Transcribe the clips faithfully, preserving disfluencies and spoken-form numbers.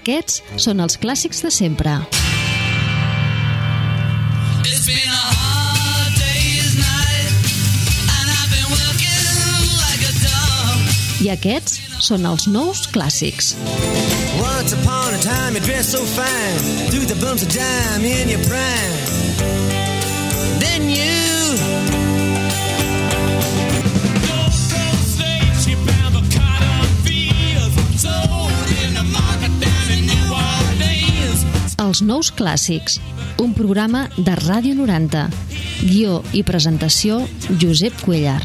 Aquests són els clàssics de sempre. I aquests són els nous clàssics. Once upon a time you dressed so fine, threw the bumps of dime in your prime. Then you Els nous clàssics, un programa de Ràdio noranta. Guió i presentació, Josep Cuellar.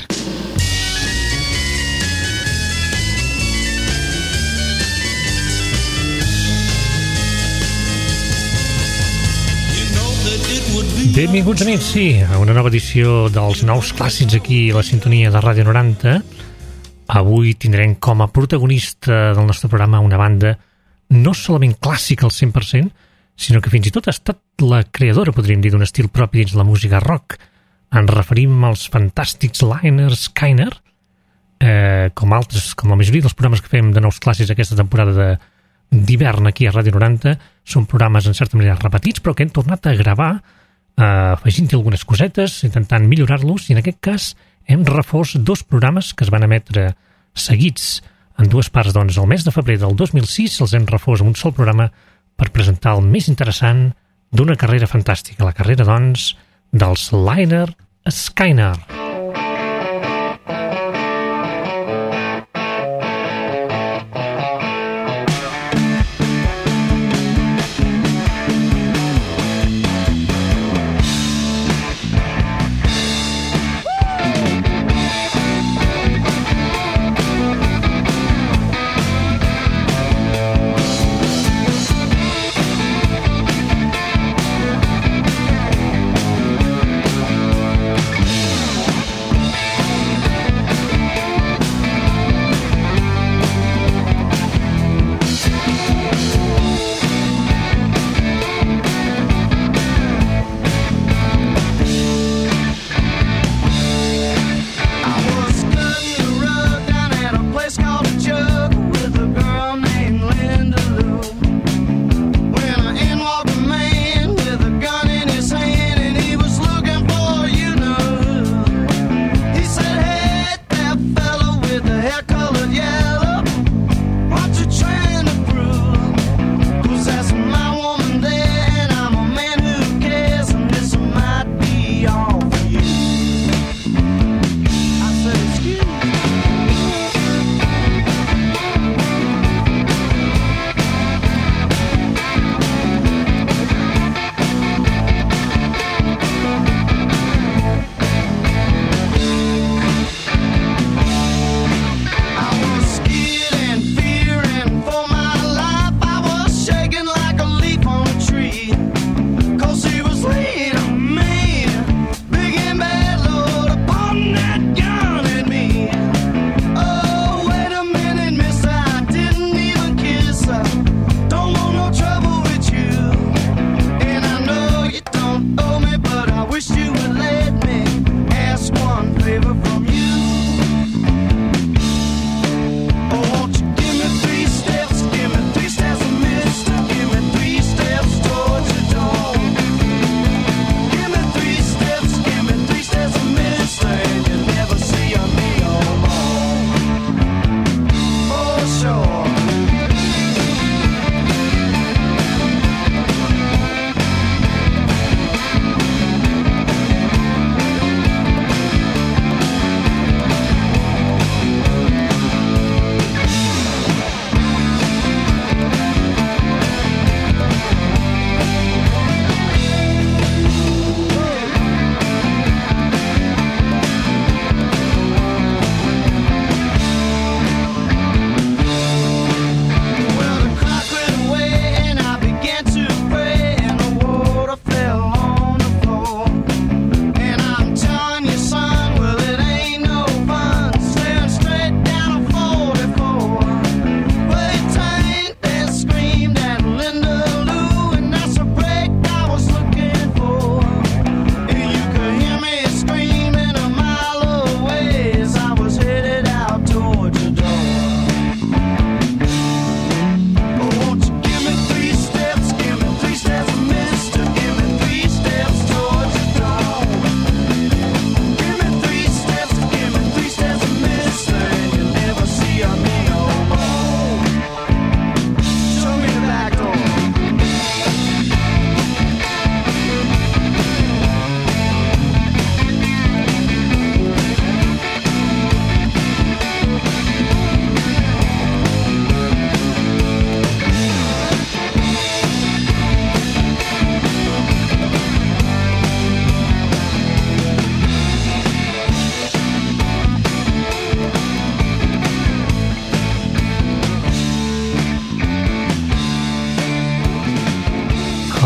Benvinguts, amics, sí, a una nova edició dels nous clàssics aquí a la sintonia de Ràdio noranta. Avui tindrem com a protagonista del nostre programa una banda no solament clàssica al cent per cent, sinó que fins i tot ha estat la creadora, podríem dir, d'un estil propi dins la música rock. Ens referim als fantàstics Lynyrd Skynyrd, eh, com altres, com la majoria dels programes que fem de nous clàssics aquesta temporada de d'hivern aquí a Ràdio noranta, són programes en certa manera repetits, però que hem tornat a gravar, eh, afegint-hi algunes cosetes, intentant millorar-los, i en aquest cas hem refós dos programes que es van emetre seguits en dues parts, doncs el mes de febrer del dos mil sis els hem refós en un sol programa per presentar el més interessant d'una carrera fantàstica, la carrera, doncs, dels Lynyrd Skynyrd.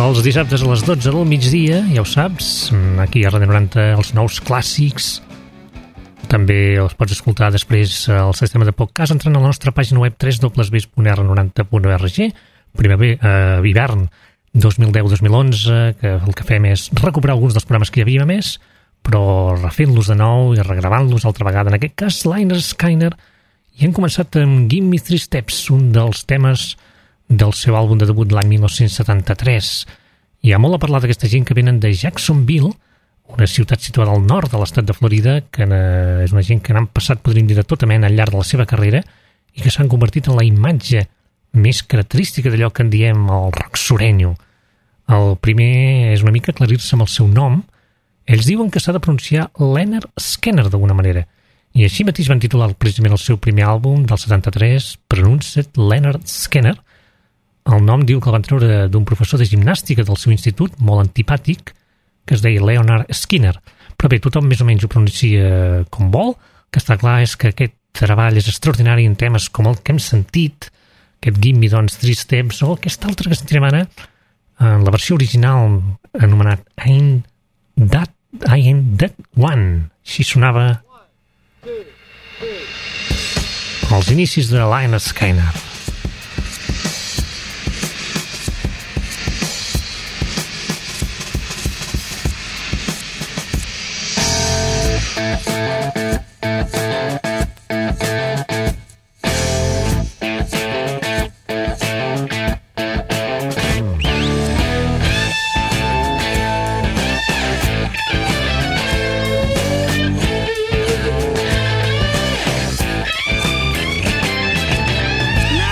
Els dissabtes a les dotze del migdia, ja ho saps, aquí a Ràdio noranta, els nous clàssics. També els pots escoltar després al sistema de podcast entrant a la nostra pàgina web w w w punt r noranta punt org. Primer, eh, hivern dos mil deu dos mil onze, que el que fem és recuperar alguns dels programes que hi havia més, però refent-los de nou i regravant-los altra vegada. En aquest cas, Lynyrd Skynyrd, i hem començat amb Give Me Three Steps, un dels temes del seu àlbum de debut l'any dinou setanta-tres. Hi ha molt a parlar d'aquesta gent que venen de Jacksonville, una ciutat situada al nord de l'estat de Florida, que és una gent que n'han passat, podríem dir, de tota mena al llarg de la seva carrera i que s'han convertit en la imatge més característica d'allò que en diem el rock sureño. El primer és una mica aclarir-se amb el seu nom. Ells diuen que s'ha de pronunciar Lynyrd Skynyrd d'alguna manera, i així mateix van titular precisament el seu primer àlbum del setanta-tres, Pronuncia't Lynyrd Skynyrd. El nom diu que el van treure d'un professor de gimnàstica del seu institut, molt antipàtic, que es deia Leonard Skinner. Però bé, tothom més o menys ho pronuncia com vol. El que està clar és que aquest treball és extraordinari en temes com el que hem sentit, aquest Give Me doncs Three Steps, o aquest altre que sentirem ara, en la versió original anomenat Ain't That, I Ain't That One. Així sonava als inicis de Lynyrd Skynyrd. Now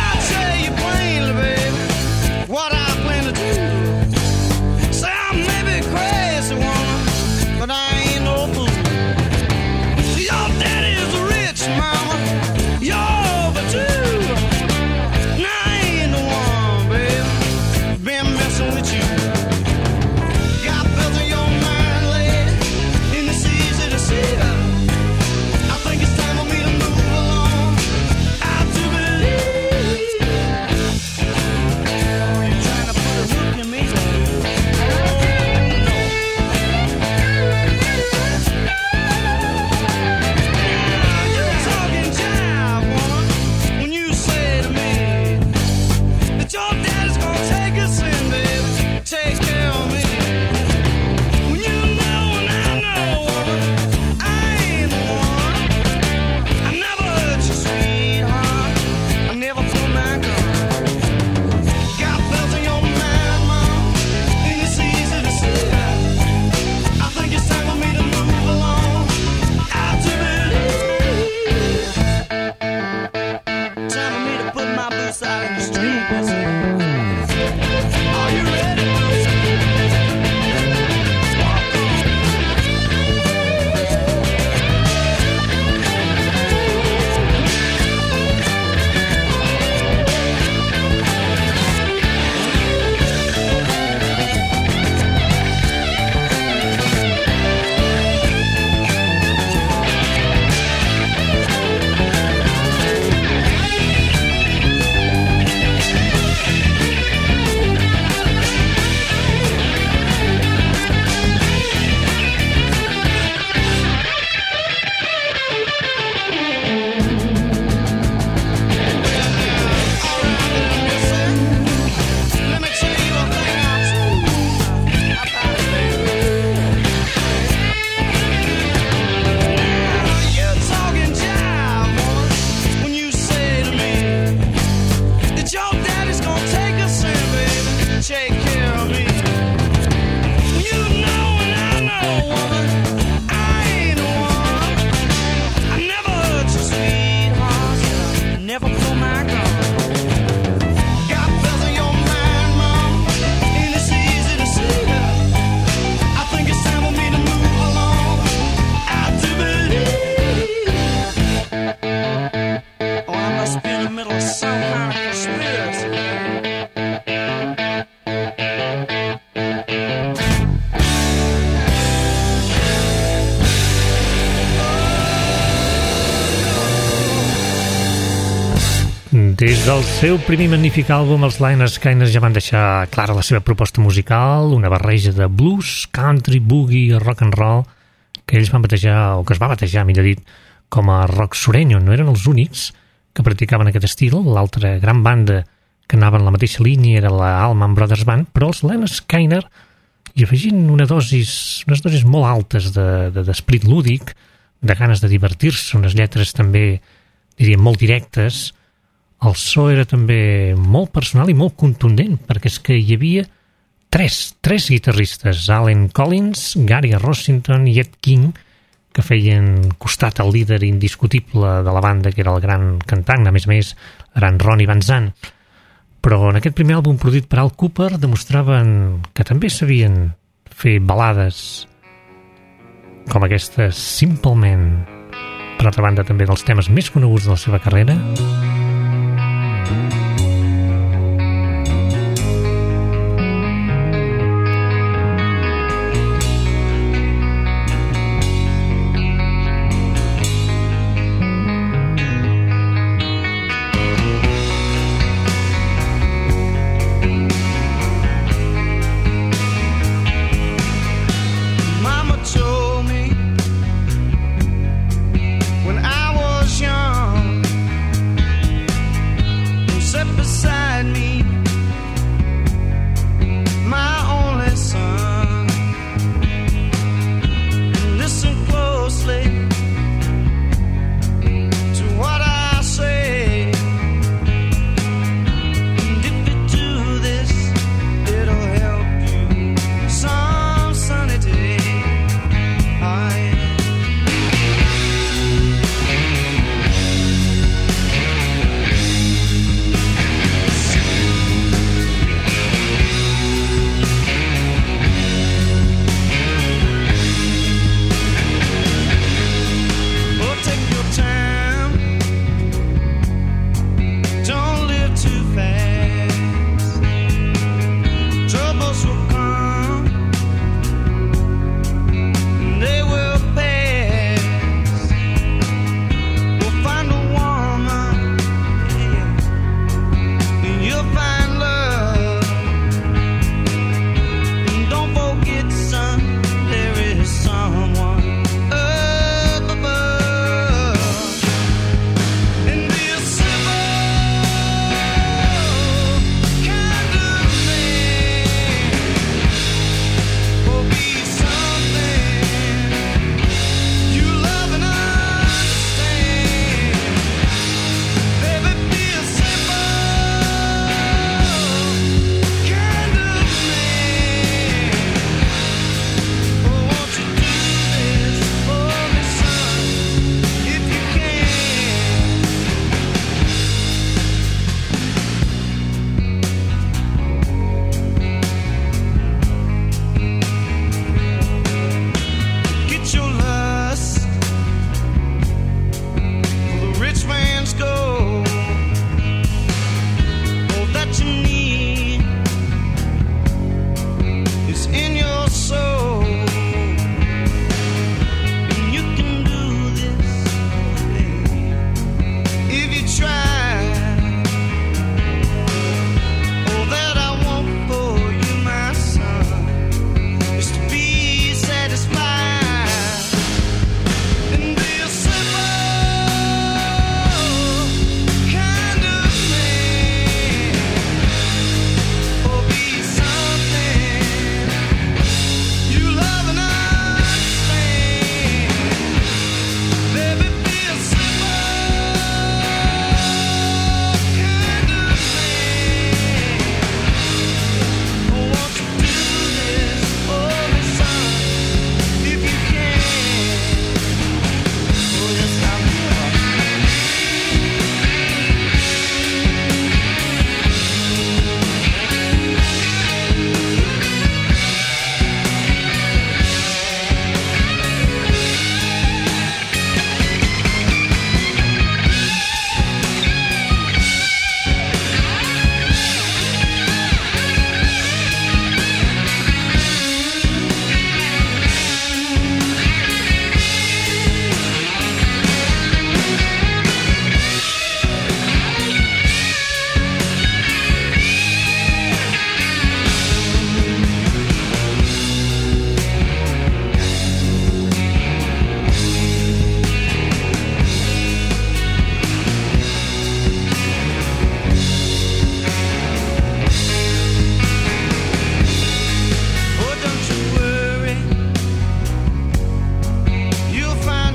Des del seu primer magnífic àlbum, els Lynyrd Skynyrd ja van deixar clara la seva proposta musical, una barreja de blues, country, boogie, rock and roll, que ells van batejar, o que es va batejar, millor dit, com a rock sureño. No eren els únics que practicaven aquest estil. L'altra gran banda que anava en la mateixa línia era la Allman Brothers Band, però els Lynyrd Skynyrd, i afegint una dosis, unes dosis molt altes de, de, d'esperit lúdic, de ganes de divertir-se, unes lletres també, diríem, molt directes. El so era també molt personal i molt contundent, perquè és que hi havia tres, tres guitarristes, Allen Collins, Gary Rossington i Ed King, que feien costat al líder indiscutible de la banda, que era el gran cantant, a més a més, era en Ronnie Van Zant. Però en aquest primer àlbum produït per Al Cooper demostraven que també sabien fer balades com aquestes, Simplement. Per altra banda, també dels temes més coneguts de la seva carrera. Set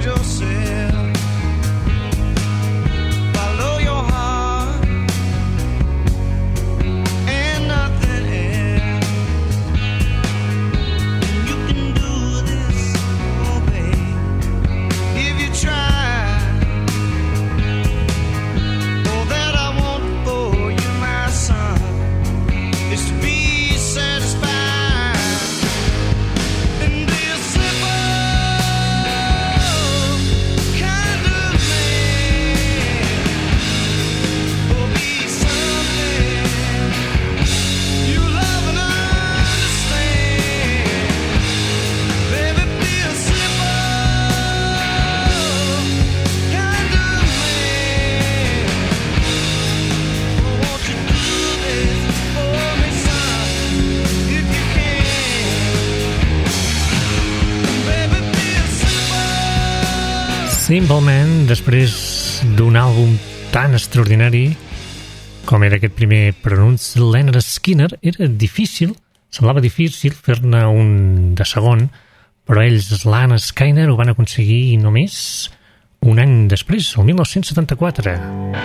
Simple Man, després d'un àlbum tan extraordinari com era aquest primer pronunci, Lynyrd Skynyrd, era difícil, semblava difícil fer-ne un de segon, però ells, Lynyrd Skynyrd, ho van aconseguir només un any després, el mil nou-cents setanta-quatre.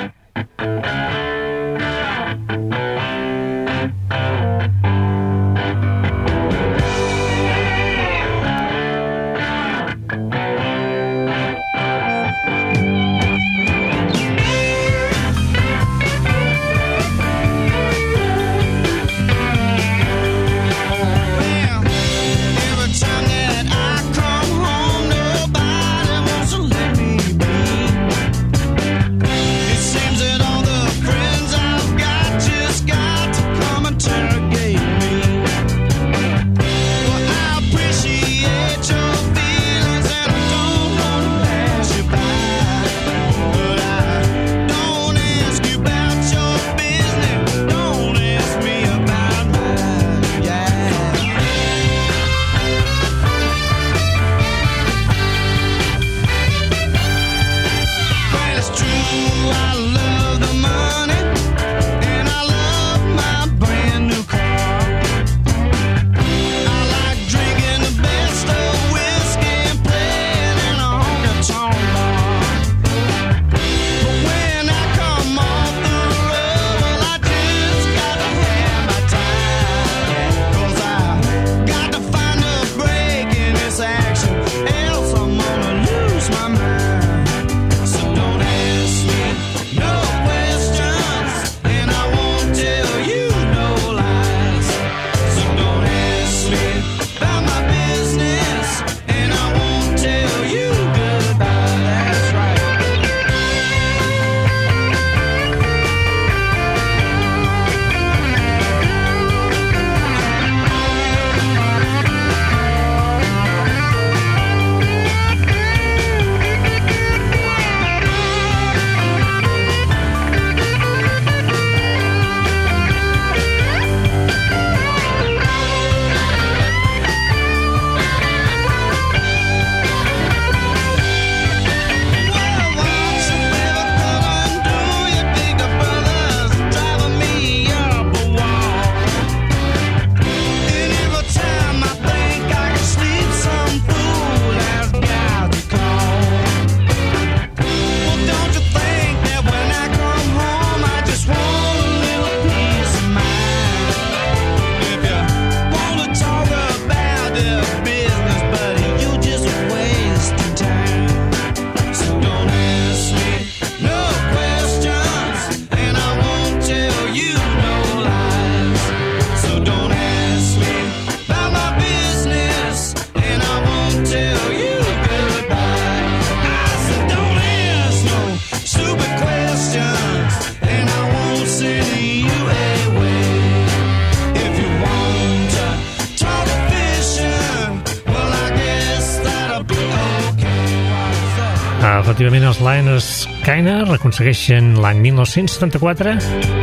Efectivament, els Lynyrd Skynyrd aconsegueixen l'any mil nou-cents setanta-quatre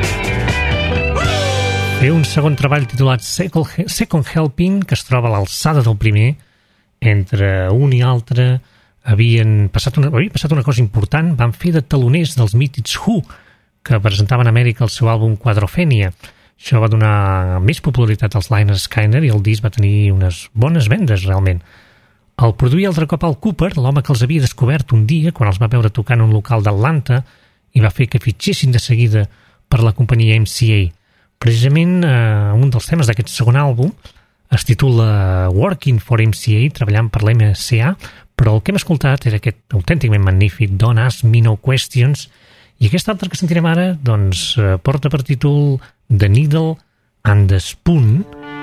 fer un segon treball titulat Second Helping, que es troba a l'alçada del primer. Entre un i altre havien passat una, havia passat una cosa important, van fer de taloners dels mítics Who, que presentaven a Amèrica el seu àlbum Quadrophenia. Això va donar més popularitat als Lynyrd Skynyrd i el disc va tenir unes bones vendes, realment. El produïa altre cop Al Cooper, l'home que els havia descobert un dia quan els va veure tocar en un local d'Atlanta i va fer que fitxessin de seguida per la companyia M C A. Precisament eh, un dels temes d'aquest segon àlbum es titula Working for M C A, treballant per l'M C A, però el que hem escoltat era aquest autènticament magnífic Don't Ask Me No Questions, i aquest altre que sentirem ara doncs, eh, porta per títol The Needle and the Spoon.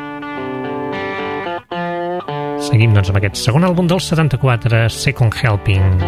Seguim doncs, amb aquest segon àlbum del setanta-quatre, Second Helping.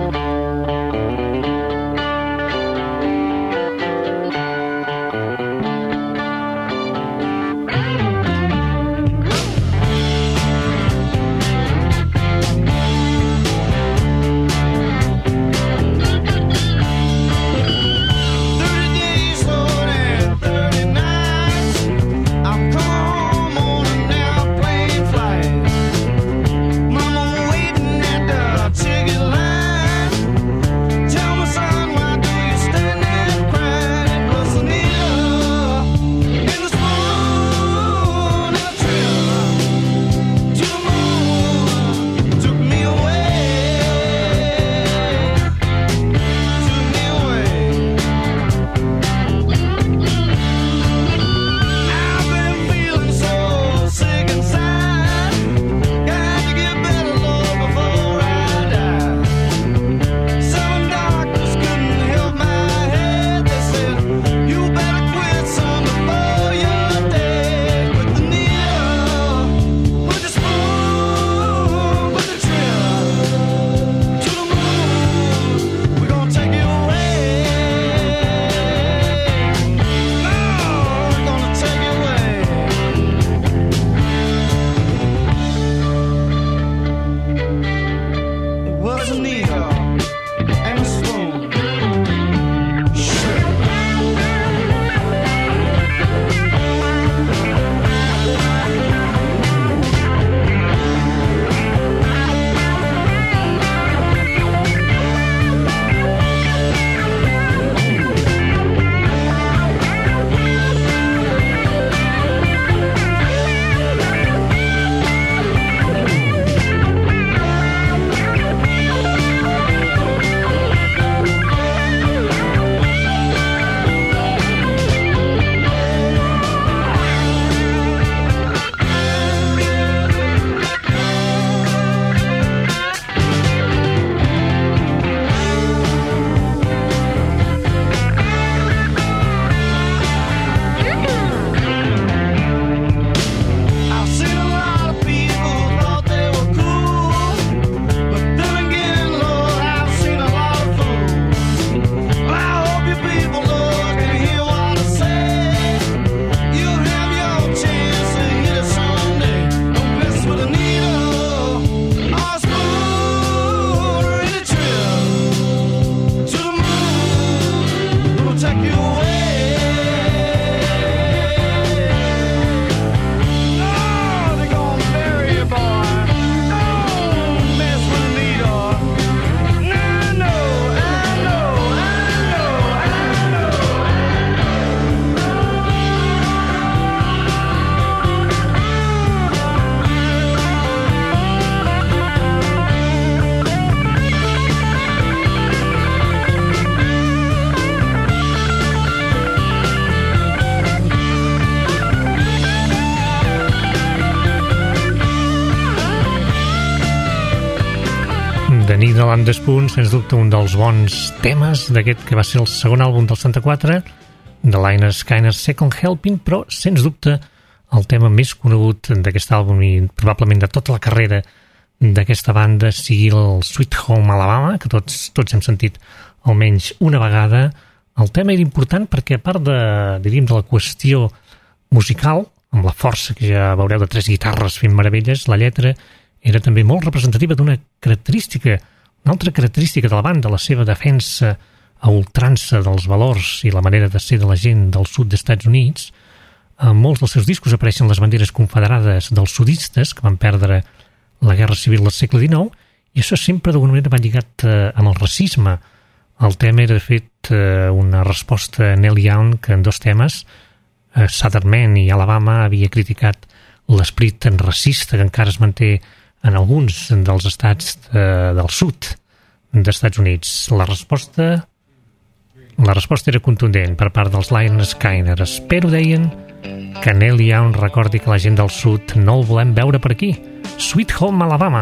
The Needle and the Spoon, sens dubte un dels bons temes d'aquest que va ser el segon àlbum del setanta-quatre, de Lynyrd Skynyrd's Second Helping, però sens dubte el tema més conegut d'aquest àlbum i probablement de tota la carrera d'aquesta banda sigui el Sweet Home Alabama, que tots, tots hem sentit almenys una vegada. El tema era important perquè, a part de, diríem, de la qüestió musical, amb la força que ja veureu de tres guitarres fent meravelles, la lletra era també molt representativa d'una característica, una altra característica de la banda, la seva defensa a ultrança dels valors i la manera de ser de la gent del sud dels Estats Units. En molts dels seus discos apareixen les banderes confederades dels sudistes que van perdre la Guerra Civil del segle dinou, i això sempre d'alguna manera va lligat eh, amb el racisme. El tema era, de fet, eh, una resposta a Neil Young, que en dos temes, eh, Southern Man i Alabama, havia criticat l'esperit racista que encara es manté en alguns dels estats de, del sud d'Estats Units. La resposta la resposta era contundent per part dels Lynyrd Skynyrd. Espero, deien, que Neil Young recordi que la gent del sud no el volem veure per aquí. Sweet Home Alabama.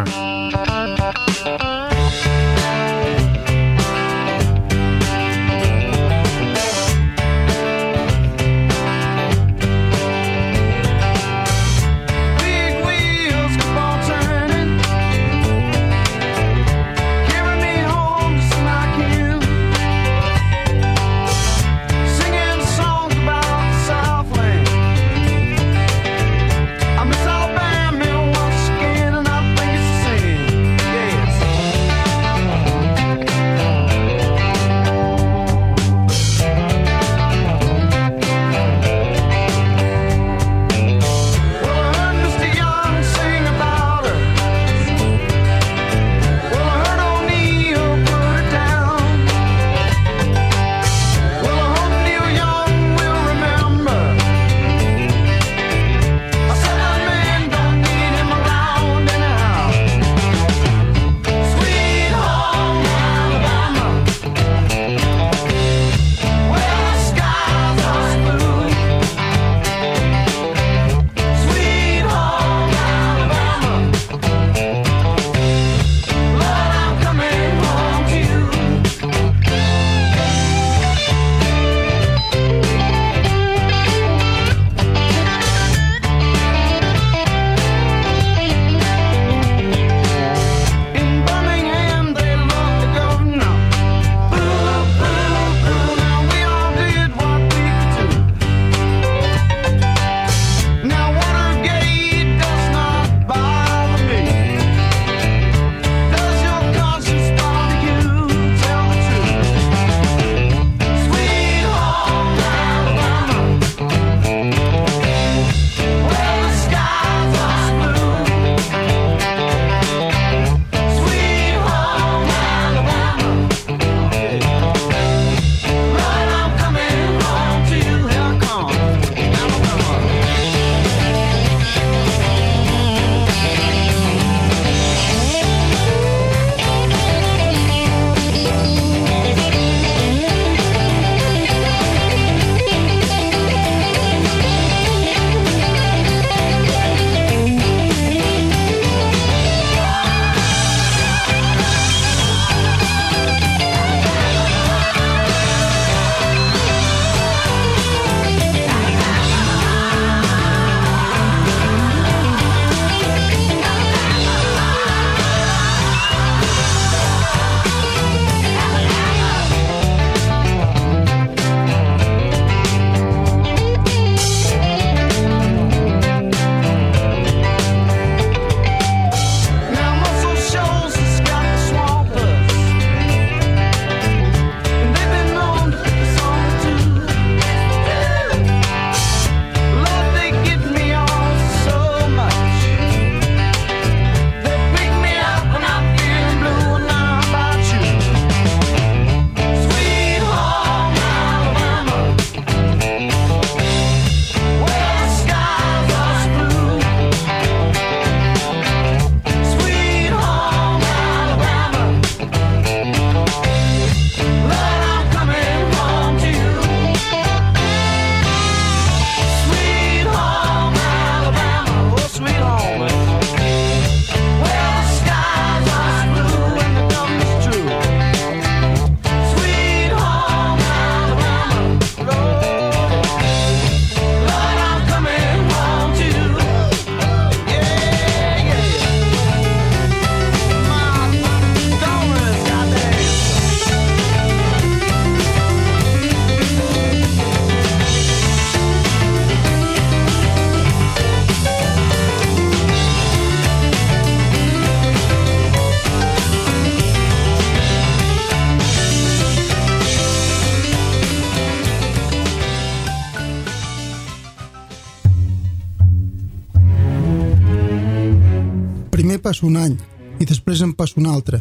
Primer passa un any, i després en passa un altre.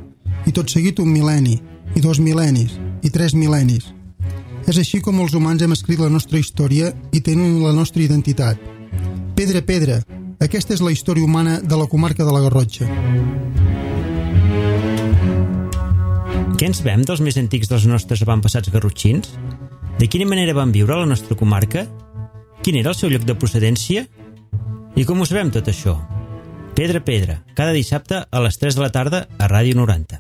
I tot seguit un mil·lenni, i dos mil·lennis, i tres mil·lennis. És així com els humans hem escrit la nostra història i tenen la nostra identitat. Pedra, pedra, Aquesta és la història humana de la comarca de la Garrotxa. Què ens vem dels més antics dels nostres avantpassats garrotxins? De quina manera van viure a la nostra comarca? Quin era el seu lloc de procedència? I com ho sabem tot això? Pedra a pedra, cada dissabte a les tres de la tarda a Ràdio noranta.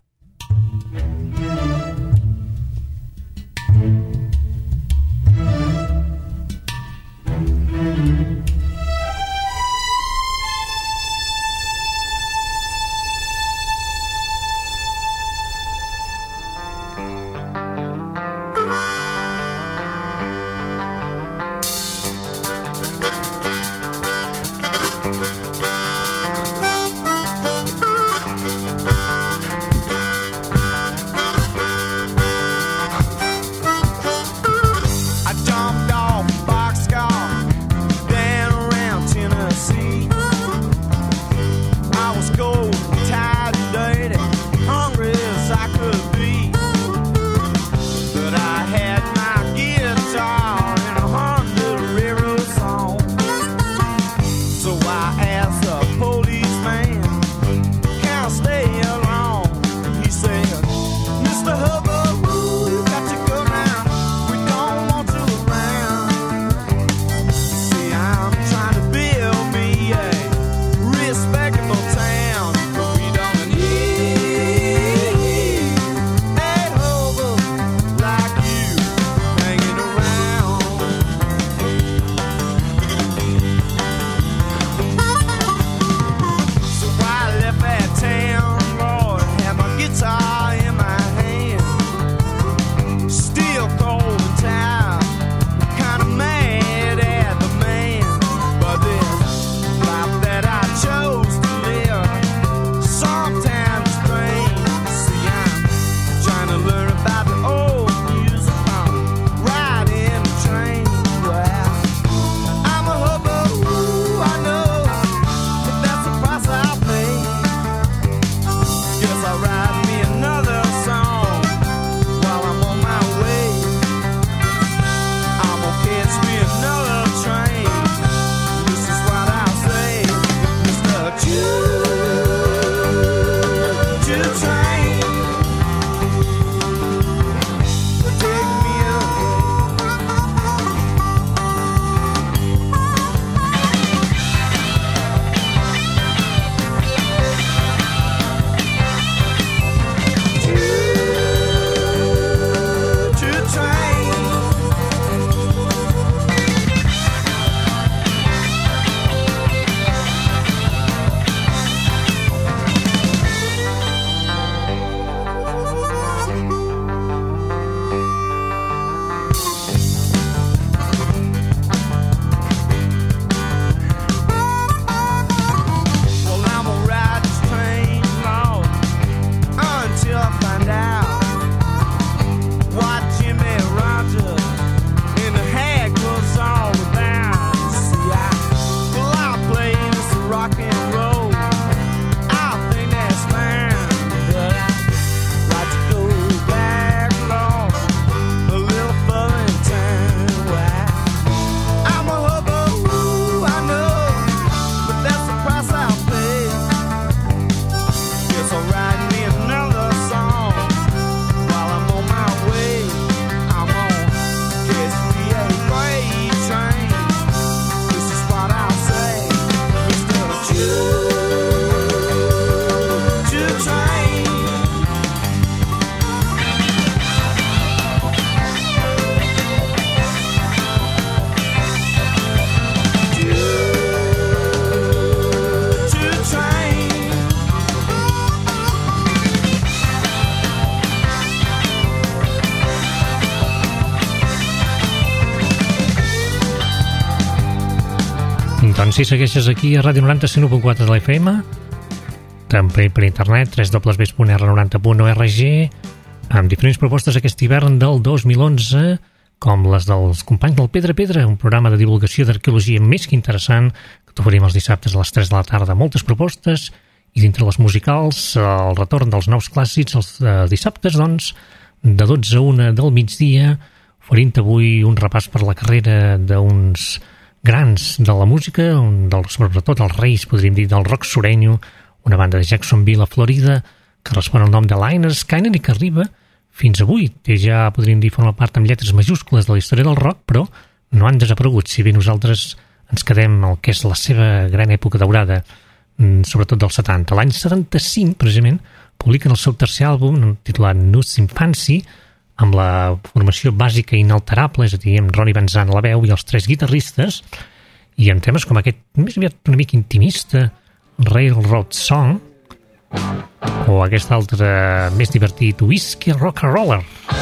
Doncs si segueixes aquí a Ràdio noranta, cent u punt quatre de la F M, també per internet, w w w punt r noranta punt org, amb diferents propostes aquest hivern del dos mil onze, com les dels companys del Pedra a Pedra, un programa de divulgació d'arqueologia més que interessant, que t'oferim els dissabtes a les tres de la tarda. Moltes propostes, i dintre les musicals, el retorn dels nous clàssics, els eh, dissabtes, doncs, de dotze a una del migdia, oferint avui un repàs per la carrera d'uns grans de la música, un dels, sobretot els reis, podríem dir, del rock sureño, una banda de Jacksonville, a Florida, que respon al nom de Lynyrd Skynyrd i que arriba fins avui. Té ja, podríem dir, forma part amb lletres majúscules de la història del rock, però no han desaparegut, si bé nosaltres ens quedem el que és la seva gran època daurada, sobretot dels setanta. L'any setanta-cinc, precisament, publiquen el seu tercer àlbum, titulat News Infancy, amb la formació bàsica inalterable, és a dir, amb Ronnie Van Zant a la veu i els tres guitarristes, i amb temes com aquest, més aviat una mica intimista, Railroad Song, o aquest altre més divertit, Whiskey Rock and Roller.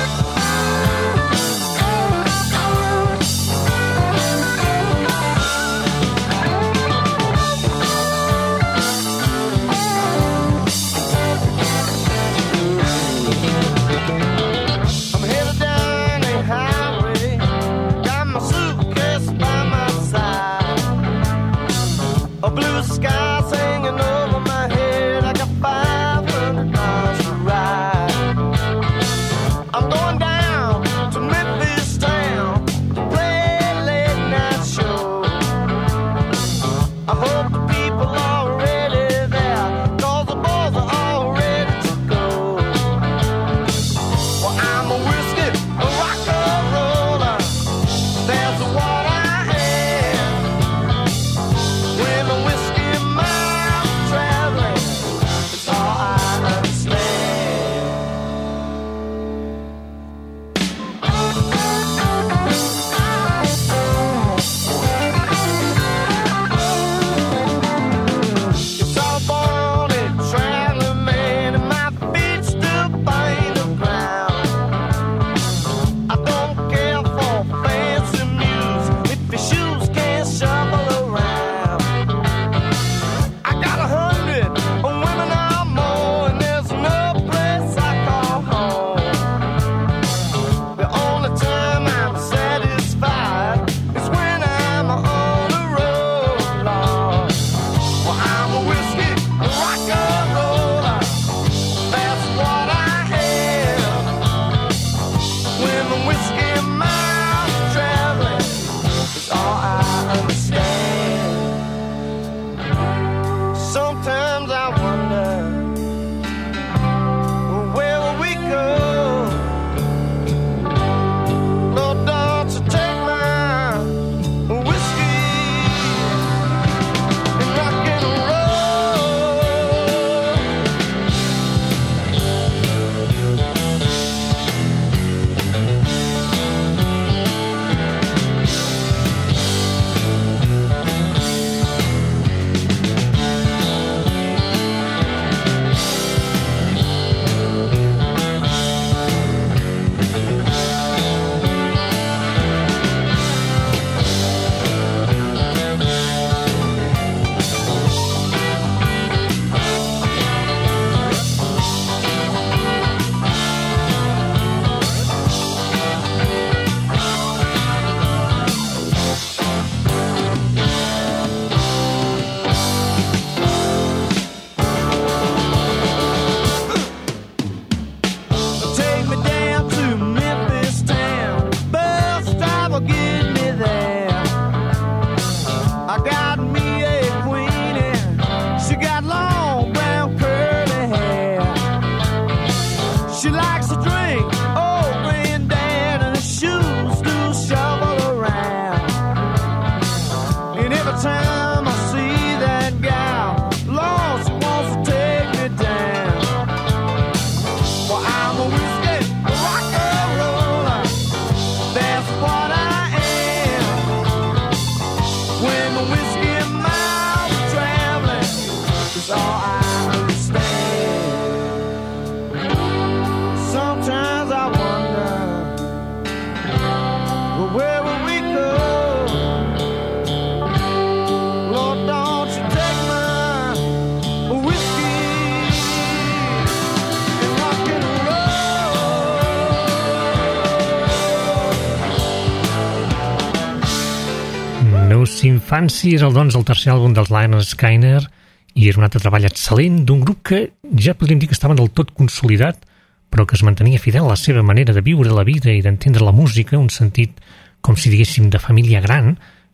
Infancy és el, doncs, el tercer àlbum dels Lynyrd Skynyrd i és un altre treball excel·lent d'un grup que ja podríem dir que estava del tot consolidat, però que es mantenia fidel a la seva manera de viure la vida i d'entendre la música, un sentit, com si diguéssim, de família gran,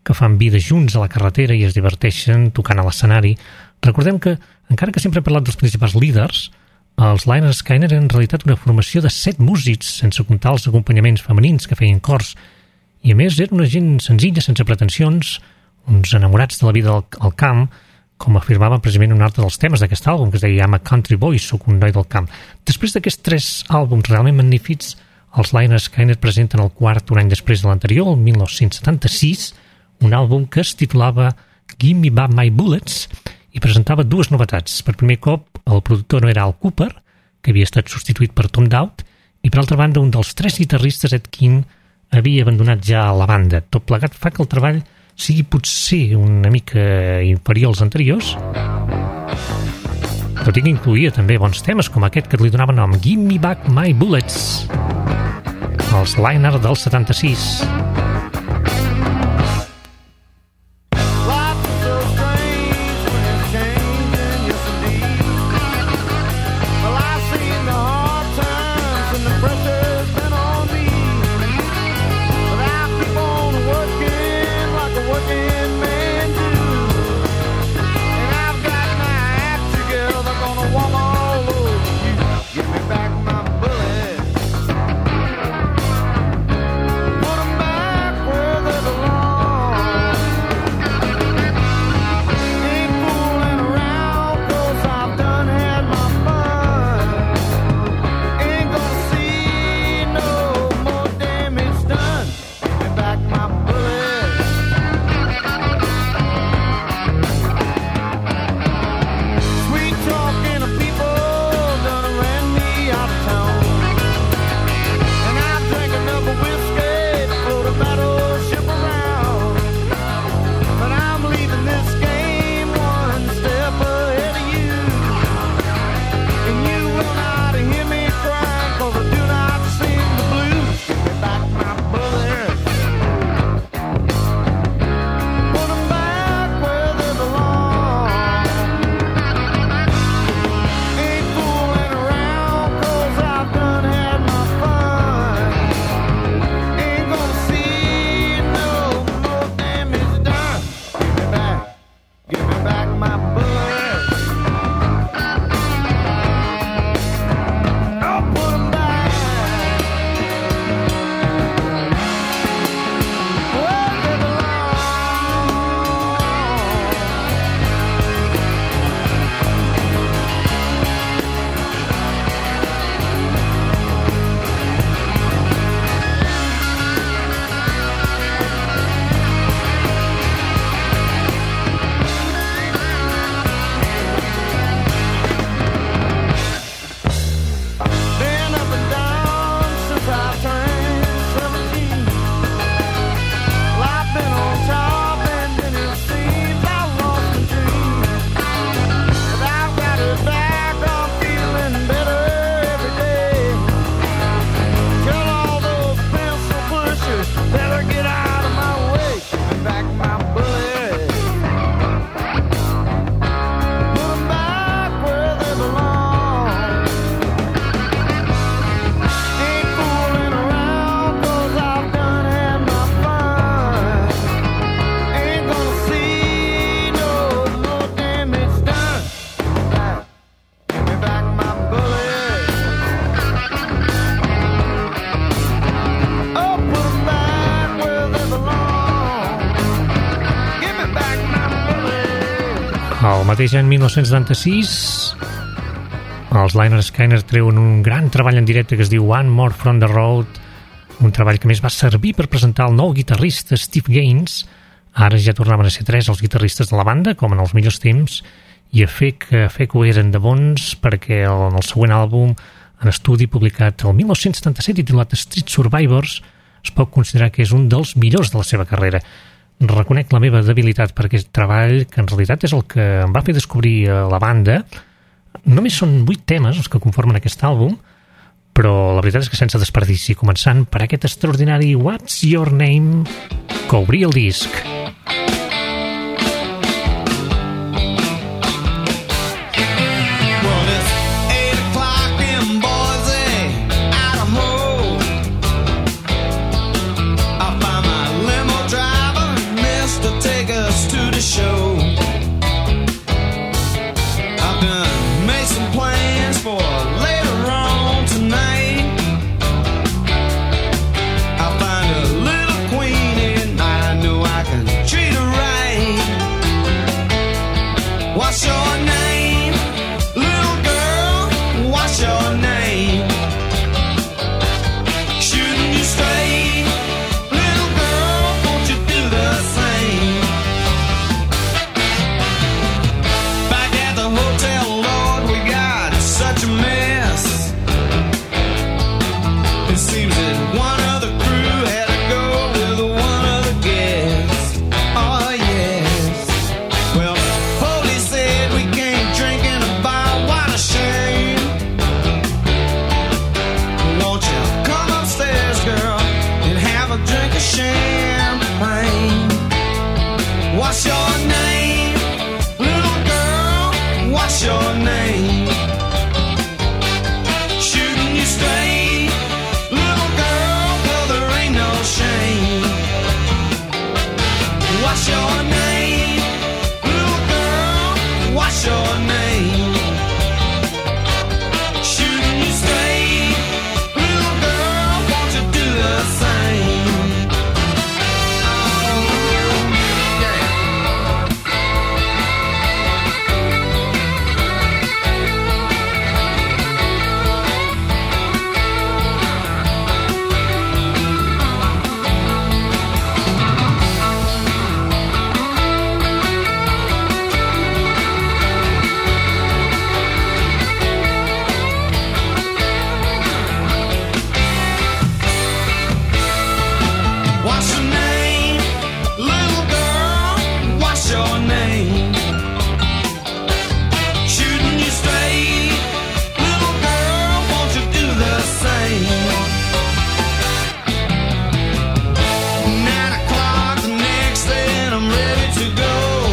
que fan vida junts a la carretera i es diverteixen tocant a l'escenari. Recordem que, encara que sempre he parlat dels principals líders, els Lynyrd Skynyrd eren en realitat una formació de set músics, sense comptar els acompanyaments femenins que feien cors. I a més era una gent senzilla, sense pretensions, uns enamorats de la vida al, al camp, com afirmava precisament un altre dels temes d'aquest àlbum, que es deia I'm a Country Boy, soc un noi del camp. Després d'aquests tres àlbums realment magnífics, els Lynyrd Skynyrd presenten el quart un any després de l'anterior, el dinou setanta-sis, un àlbum que es titulava Give Me Back My Bullets i presentava dues novetats. Per primer cop, el productor no era Al Cooper, que havia estat substituït per Tom Dowd, i per altra banda, un dels tres guitarristes, Ed King, havia abandonat ja la banda. Tot plegat fa que el treball sigui potser una mica inferior als anteriors, tot i que incluïa també bons temes com aquest que li donava nom, Give Me Back My Bullets, els Lynyrd del setanta-sis. El mateix any dinou setanta-sis, els Lynyrd Skynyrd treuen un gran treball en directe que es diu One More From The Road, un treball que més va servir per presentar el nou guitarrista Steve Gaines. Ara ja tornaven a ser tres els guitarristes de la banda, com en els millors temps, i a fer que, a fer que ho eren de bons, perquè en el següent àlbum en estudi publicat el dinou setanta-set titulat Street Survivors es pot considerar que és un dels millors de la seva carrera. Reconec la meva debilitat per aquest treball, que en realitat és el que em va fer descobrir la banda. Només són vuit temes els que conformen aquest àlbum, però la veritat és que sense desperdici, començant per aquest extraordinari What's Your Name, que obria el disc. Mister seems that one of the crew had to go with one of the guests. Oh yes. Well, the police said we can't drink in a bar. What a shame. Won't you come upstairs, girl, and have a drink of champagne? What's your name, little girl? What's your name? Shooting you straight, little girl, well there ain't no shame. What's your name, little girl? What's your name? Shooting you straight, little girl, won't you do the same? What's your name, little girl? What's your name? Shooting you straight, little girl, won't you do the same? Nine o'clock the next day and I'm ready to go.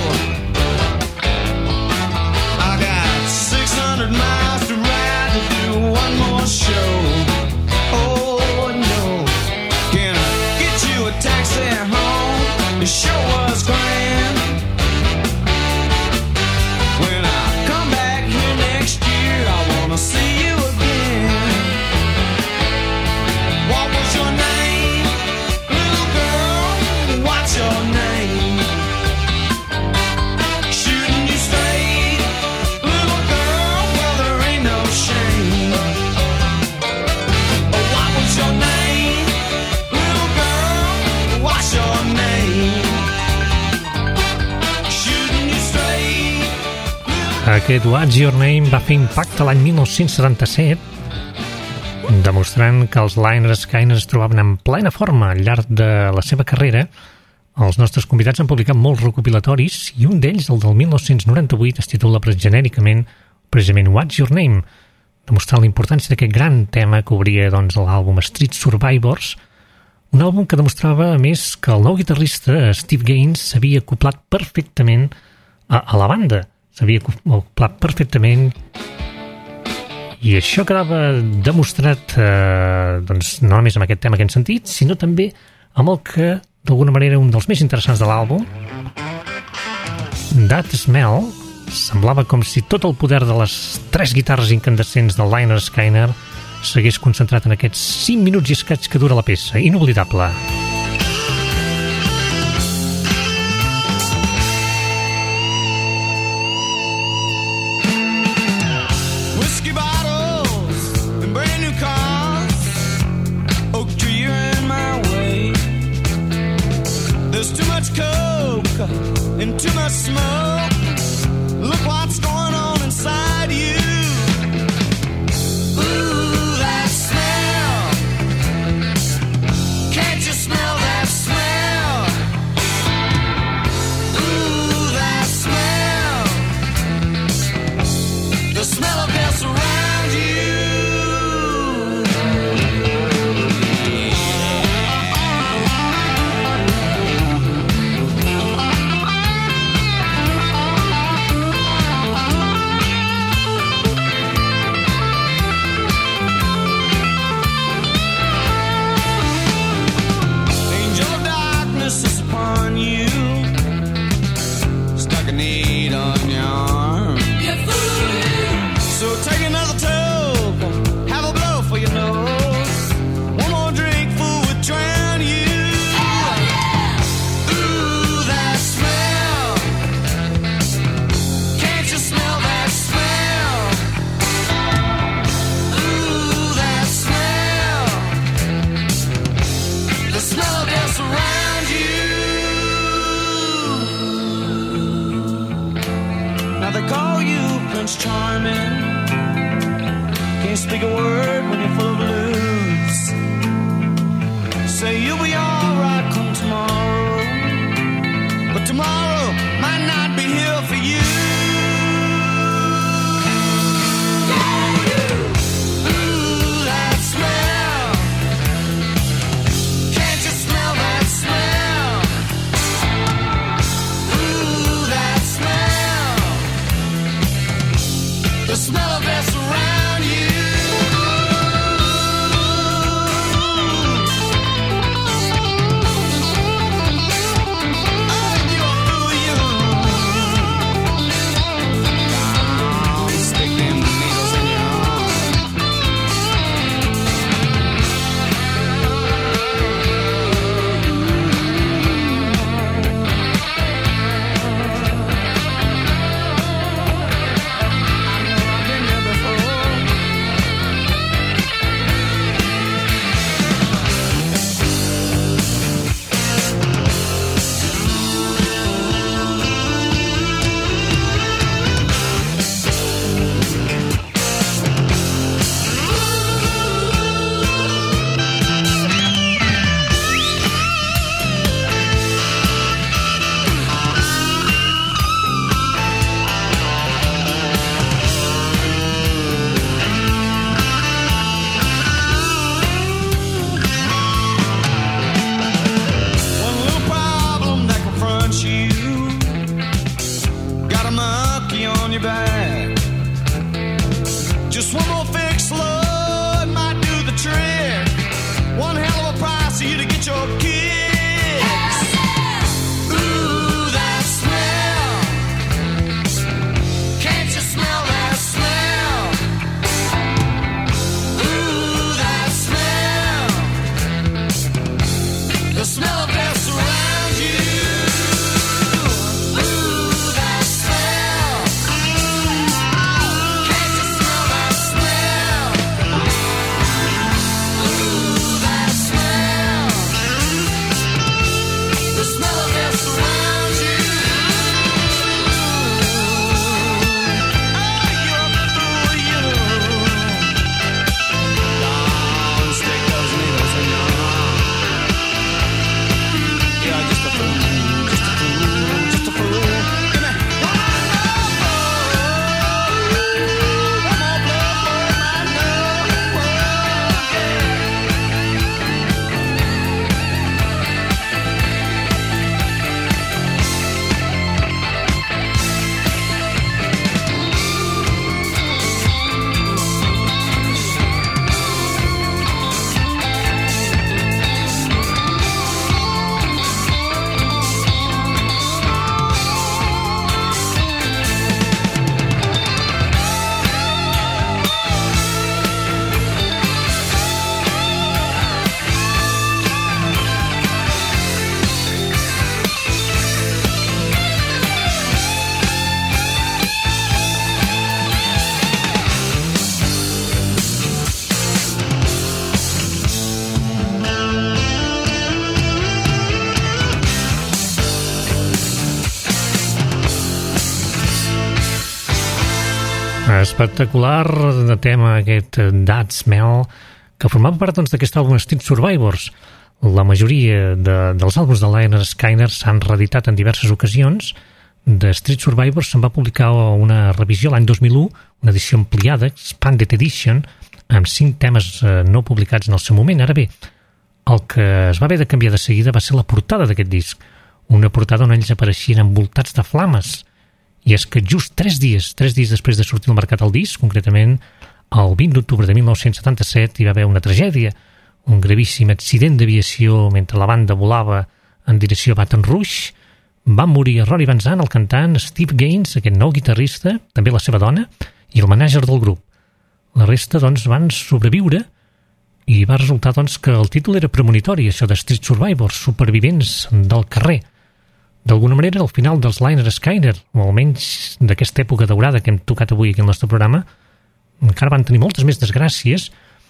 I got six hundred miles to ride to do one more show. Oh no, can I get you a taxi home? The show was grand. When I come back here next year, I wanna see you again. What was your name, little girl? What's your name? Shooting you straight, little girl, well there ain't no shame. Oh, what was your name, little girl? What's your name? Shooting you straight, Aquest What's Your Name va fer impacte l'any mil nou-cents setanta-set, demostrant que els Lynyrd Skynyrd es trobaven en plena forma al llarg de la seva carrera. Els nostres convidats han publicat molts recopilatoris i un d'ells, el del mil nou-cents noranta-vuit, es titula genèricament precisament What's Your Name, demostrant la importància d'aquest gran tema que obria doncs, l'àlbum Street Survivors, un àlbum que demostrava, a més, que el nou guitarrista Steve Gaines s'havia acoplat perfectament a, a la banda, s'havia acoplat perfectament, i això quedava demostrat eh, doncs, no només amb aquest tema que hem sentit, sinó també amb el que, d'alguna manera, un dels més interessants de l'àlbum, That Smell, semblava com si tot el poder de les tres guitarres incandescents del Lynyrd Skynyrd s'hagués concentrat en aquests cinc minuts i escaig que dura la peça, inoblidable. whiskey bottles and brand new cars. Oak tree, you're in my way. There's too much coke and too much smoke. Look what's going on inside you. Ooh, that smell. Can't you smell? your kicks. Ooh, that smell. Can't you smell that smell? Ooh, that smell. The smell of death surrounds you. Espectacular de tema aquest That Smell, que formava part doncs, d'aquest àlbum Street Survivors. La majoria de, dels àlbums de Lynyrd Skynyrd s'han reeditat en diverses ocasions. De Street Survivors se'n va publicar una revisió l'any dos mil u, una edició ampliada, Expanded Edition, amb cinc temes eh, no publicats en el seu moment. Ara bé, el que es va haver de canviar de seguida va ser la portada d'aquest disc, una portada on ells apareixien envoltats de flames. I és que just tres dies, tres dies després de sortir al mercat el disc, concretament el vint d'octubre de mil nou-cents setanta-set, hi va haver una tragèdia, un gravíssim accident d'aviació mentre la banda volava en direcció a Baton Rouge. Van morir Ronnie Van Zant, el cantant, Steve Gaines, aquest nou guitarrista, també la seva dona, i el manager del grup. La resta, doncs, van sobreviure i va resultar, doncs, que el títol era premonitori, això de Street Survivors, supervivents del carrer. D'alguna manera, al final dels Lynyrd Skynyrd, o almenys d'aquesta època daurada que hem tocat avui aquí al nostre programa, encara van tenir moltes més desgràcies,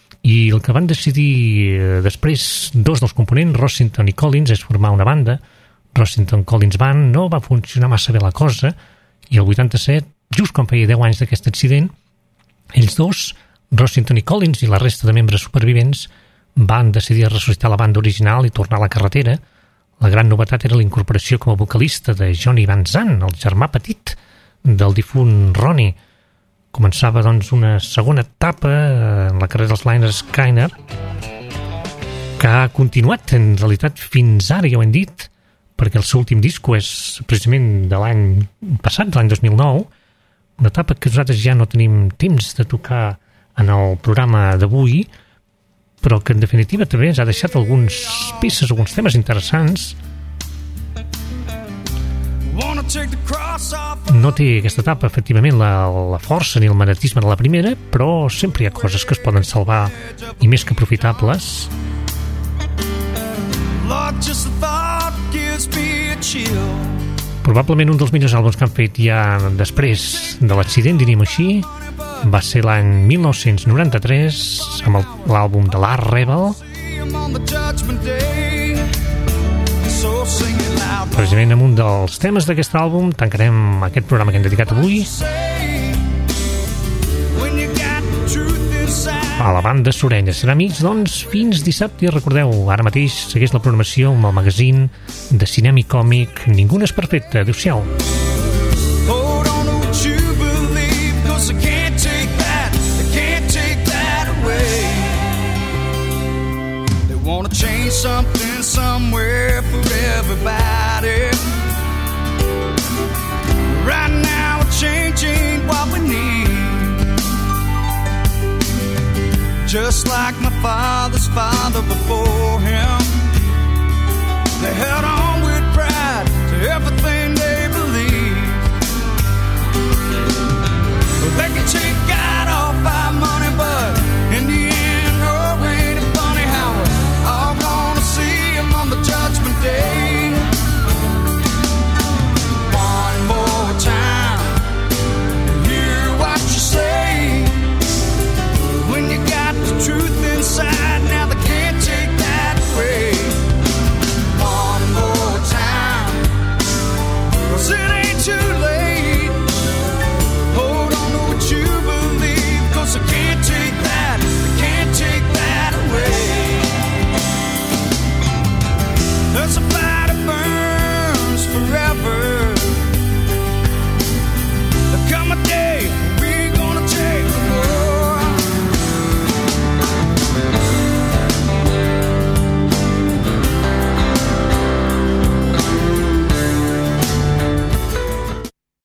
i el que van decidir eh, després dos dels components, Rossington i Collins, és formar una banda. Rossington Collins Band no va funcionar massa bé la cosa, i el vuitanta-set, just quan feia deu anys d'aquest accident, ells dos, Rossington i Collins i la resta de membres supervivents, van decidir ressuscitar la banda original i tornar a la carretera. La gran novetat era la incorporació com a vocalista de Johnny Van Zant, el germà petit del difunt Ronnie. Començava, doncs, una segona etapa en la carrera dels Lynyrd Skynyrd, que ha continuat, en realitat, fins ara, ja ho hem dit, perquè el seu últim disco és precisament de l'any passat, de l'any dos mil nou, una etapa que nosaltres ja no tenim temps de tocar en el programa d'avui, però que en definitiva també ens ha deixat alguns peces, alguns temes interessants. No té aquesta etapa, efectivament, la, la força ni el magnetisme de la primera, però sempre hi ha coses que es poden salvar i més que aprofitables. Probablement un dels millors àlbums que han fet ja després de l'accident, diríem així, va ser l'any mil nou-cents noranta-tres amb el, l'àlbum de l'Art Rebel. Precisament amb un dels temes d'aquest àlbum tancarem aquest programa que hem dedicat avui a la banda Sorella. Serà amics, doncs, fins dissabte. I recordeu, ara mateix segueix la programació amb el magazín de cinema i còmic Ningú no és perfecte. Adéu-siau. Wanna change something somewhere for everybody. Right now we're changing what we need. Just like my father's father before